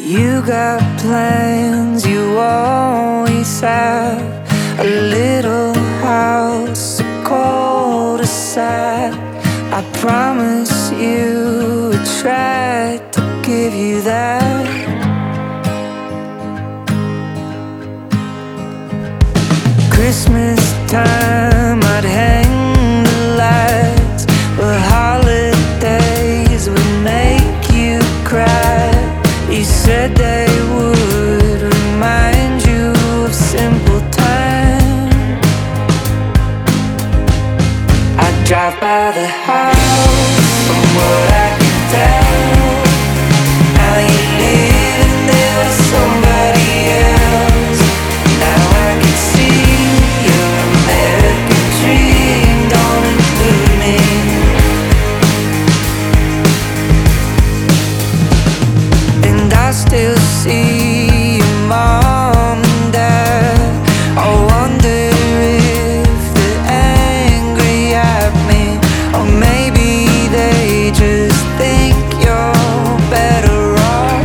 You got plans, you always have. A little house, a cul-de-sac. I promise you, I tried to give you that. Christmas time, I'd hang the lights, but holidays would make you cry. You said they would remind you of simple time. I drive by the house, from what I can tell. Now you live there with somebody else. Now I can see your American dream don't include me. And I still see your mom and dad. I wonder if they're angry at me, or maybe they just think you're better off.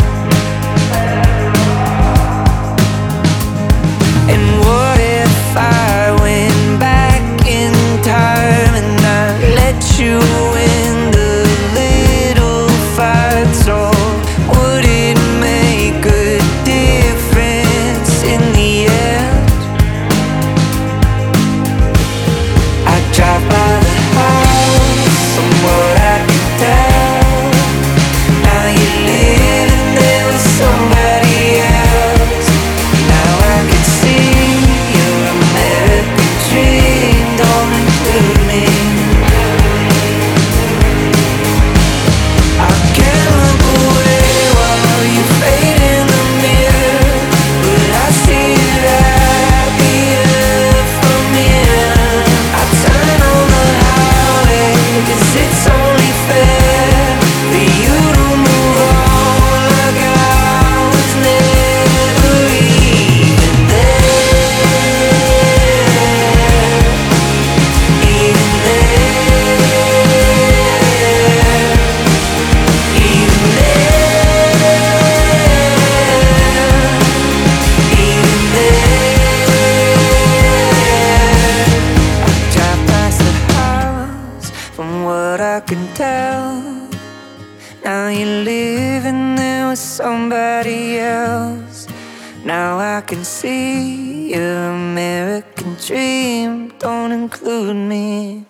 And what if I went back in time and I let you in the little fights? Or would it make a difference in the end? I drive by the house, from what I can tell. Now you're living there with somebody else. Now I can see your American dream don't include me. I can't look away while you fade in the mirror, but I see it happier from here. I turn on the highway, 'cause it's only fair for you to move on like I was never even there. Even I drive past the house, from what I can tell. Now you're living there with somebody else. Now I can see your American dream don't include me.